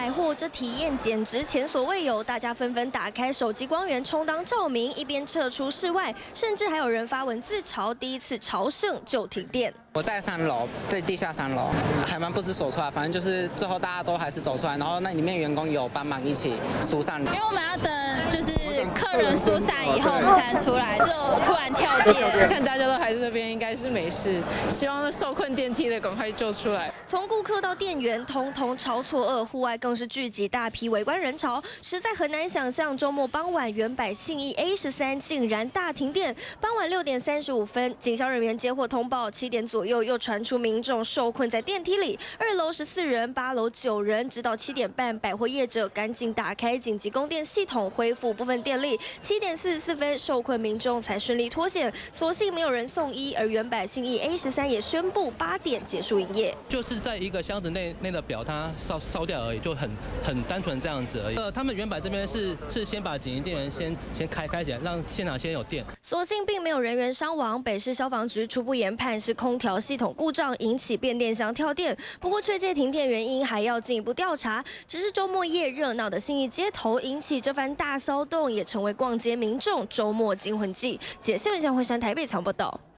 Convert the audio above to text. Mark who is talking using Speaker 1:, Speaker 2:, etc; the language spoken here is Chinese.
Speaker 1: 百货，这体验简直前所未有，大家纷纷打开手机光源充当照明，一边撤出室外，甚至还有人发文自嘲第一次朝圣就停电。
Speaker 2: 我在3楼，对，地下3楼，还蛮不知所措啊。反正就是最后大家都还是走出来，然后那里面员工有帮忙一起疏散。
Speaker 3: 因为我们要等就是客人疏散以后，我们才出来，就突然跳电。
Speaker 4: 看大家都还在这边，应该是没事。希望那受困电梯的赶快救出来。
Speaker 1: 从顾客到店员，通通超错愕，户外更是聚集大批围观人潮，实在很难想象周末傍晚原百信义 A13竟然大停电。傍晚6点35分，警消人员接获通报，7点左右又传出民众受困在电梯里，2楼14人，8楼9人，直到7点半，百货业者赶紧打开紧急供电系统，恢复部分电力。7点44分，受困民众才顺利脱险，所幸没有人送医。而原百信义 A13也宣布8点结束营业，
Speaker 5: 就是在一个箱子内的表它烧掉而已，就很单纯这样子而已。他们原百这边是先把紧急电源先开起来，让现场先有电。
Speaker 1: 所幸并没有人员伤亡。北市消防局初步研判是空调系统故障引起变电箱跳电，不过确切停电原因还要进一步调查。只是周末夜热闹的信义街头引起这番大骚动，也成为逛街民众周末惊魂记。新闻向惠山台北采访报道。